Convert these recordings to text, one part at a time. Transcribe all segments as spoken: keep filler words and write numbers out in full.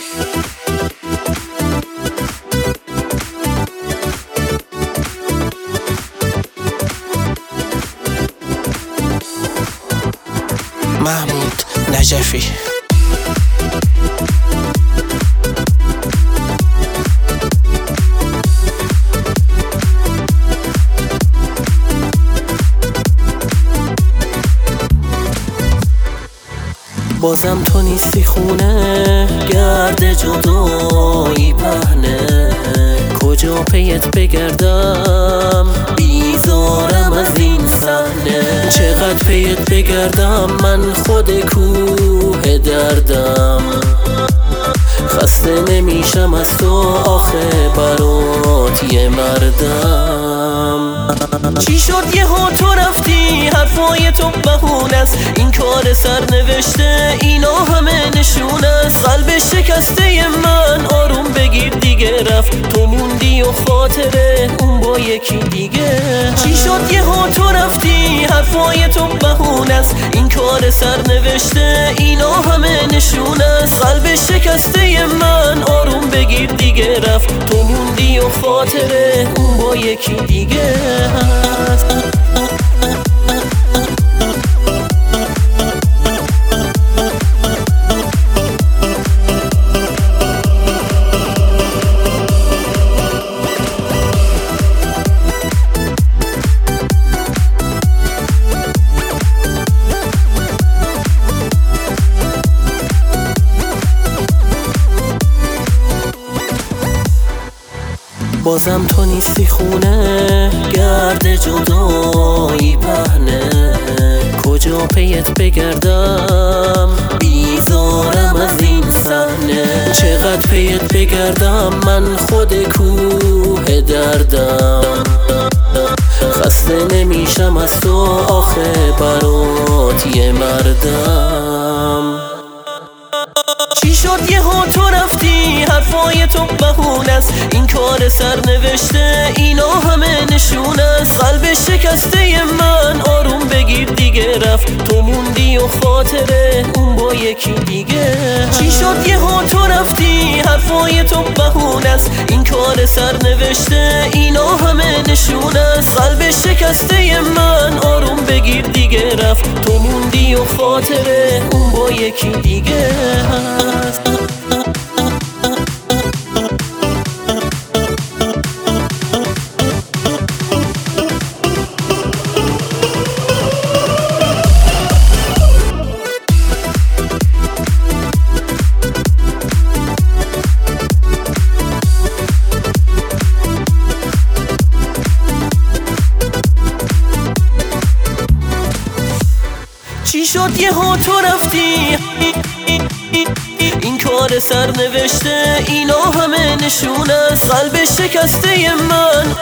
محمود نجفی. بازم تو نیستی خونه، گرد جدایی پهنه. کجا پیت بگردم، بیزارم از این صحنه. چقدر پیت بگردم، من خود کوه دردم. خسته نمیشم از تو آخه برات یه مردم. چی شد یه ها تو رفتی، حرفای تو بهونه است. این کار سرنوشته، اینا همه نشونه است. قلب شکسته من آروم بگیر دیگه رفت. تو موندی و خاطره اون با یکی دیگه. چی شد یه ها تو رفتی، حرفای تو بهونه است. این کار سرنوشته، اینا همه نشونه است. قلب شکسته من آروم بگیر دیگه رفت. تو موندی و خاطره اون با یکی دیگه هست. بازم تو نیستی خونه، گرد جدایی پهنه. کجا پیت بگردم، بیزارم از این صحنه. چقدر پیت بگردم، من خود کوه دردم. خسته نمیشم از تو آخه برات یه مردم. چی شد یه ها تو رفتی، حرفای تو بهونه است. این کار سرنوشته، اینا همه نشونه است. قلب شکسته من آروم بگیر دیگه رفت. تو موندی و خاطره اون با یکی دیگه. چی شد یه ها تو رفتی، حرفای تو بهونه است. این کار سرنوشته، اینا همه نشونه است. قلب شکسته من آروم بگیر دیگه رفت. تو موندی و خاطره اون با یکی دیگه هست. چی شد یه ها تو رفتی، این کار سرنوشته، اینا همه نشونه است. قلب شکسته من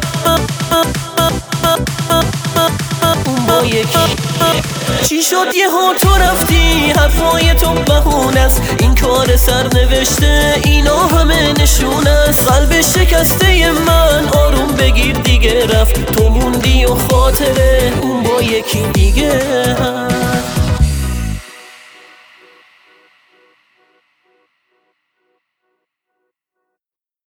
اون با یکی. چی شد یه ها تو رفتی، حرفای تو بهونه است. این کار سرنوشته، اینا همه نشونه است. قلب شکسته من آروم بگیر دیگه رفت. تو موندی و خاطره اون با یکی دیگه.